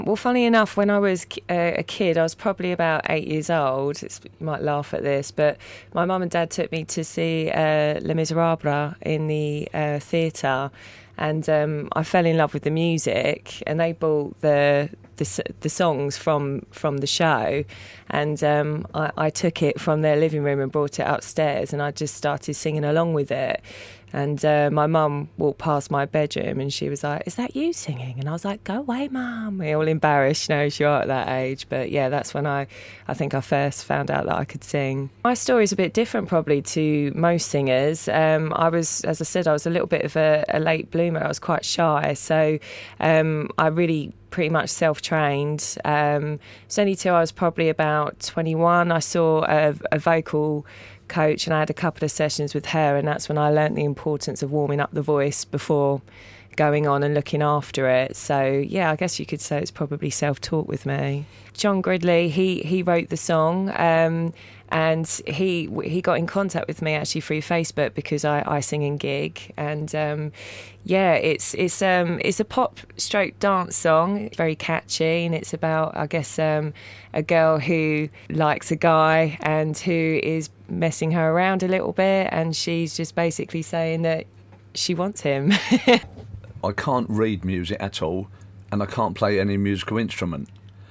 Well, funny enough, when I was a kid, I was probably about 8 years old. You might laugh at this, but my mum and dad took me to see Les Miserables in the theatre, and I fell in love with the music, and they bought the songs from the show, and I took it from their living room and brought it upstairs, and I just started singing along with it. And my mum walked past my bedroom and she was like, "Is that you singing?" And I was like, "Go away, Mum." We're all embarrassed, you know, as you are at that age. But yeah, that's when I think I first found out that I could sing. My story's a bit different probably to most singers. I was, as I said, I was a little bit of a late bloomer. I was quite shy. So I really pretty much self-trained. It's only till I was probably about 21 I saw a vocal coach, and I had a couple of sessions with her, and that's when I learnt the importance of warming up the voice before going on and looking after it. So yeah, I guess you could say it's probably self-taught with me. John Gridley, he wrote the song, and he got in contact with me actually through Facebook because I sing and gig, and yeah, it's a pop stroke dance song. It's very catchy, and it's about, I guess, a girl who likes a guy and who is messing her around a little bit, and she's just basically saying that she wants him. I can't read music at all, and I can't play any musical instrument.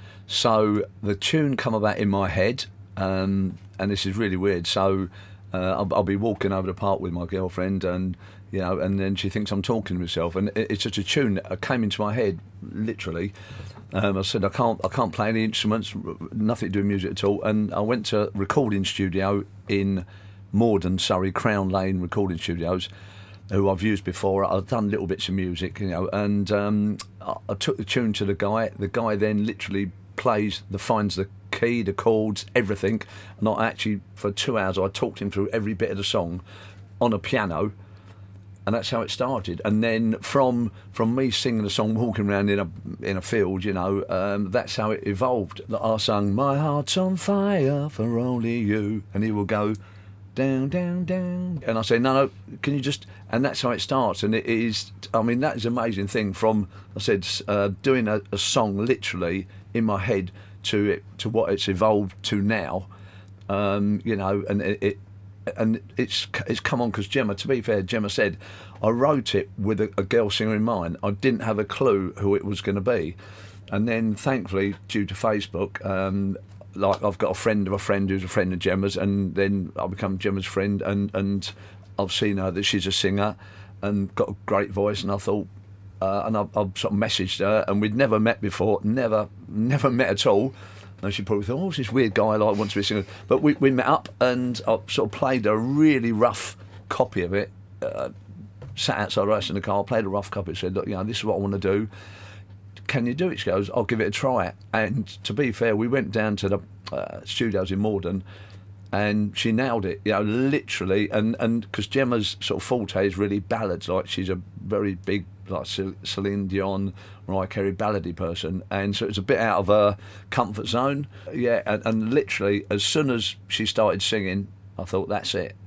So the tune come about in my head, and this is really weird. So I'll be walking over the park with my girlfriend, and and then she thinks I'm talking to myself, and it's just a tune that came into my head, literally. I said I can't play any instruments, nothing to do with music at all, and I went to a recording studio in Morden, Surrey, Crown Lane Recording Studios, who I've used before. I've done little bits of music, and I took the tune to the guy. The guy then literally finds the key, the chords, everything. And I actually, for 2 hours, I talked him through every bit of the song on a piano, and that's how it started. And then from me singing the song, walking around in a field, that's how it evolved. I sung, "My heart's on fire for only you," and he will go, "Down, down, down." And I say, no, can you just... And that's how it starts. And it is... I mean, that is an amazing thing from, I said, doing a song literally in my head to what it's evolved to now. And it's come on because Gemma, to be fair, Gemma said, I wrote it with a girl singer in mind. I didn't have a clue who it was going to be. And then, thankfully, due to Facebook... like I've got a friend of a friend who's a friend of Gemma's, and then I become Gemma's friend, and I've seen her that she's a singer and got a great voice, and I thought, and I've sort of messaged her, and we'd never met before, never met at all. And she probably thought, oh, this weird guy wants to be a singer. But we met up, and I sort of played a really rough copy of it. Sat outside the house in the car, played a rough copy, said, look, this is what I want to do. Can you do it? She goes, I'll give it a try. And to be fair, we went down to the studios in Morden, and she nailed it, literally. And because Gemma's sort of forte is really ballads, like she's a very big, like Celine Dion, Mariah Carey ballady person, and so it's a bit out of her comfort zone. Yeah, and literally, as soon as she started singing, I thought, that's it.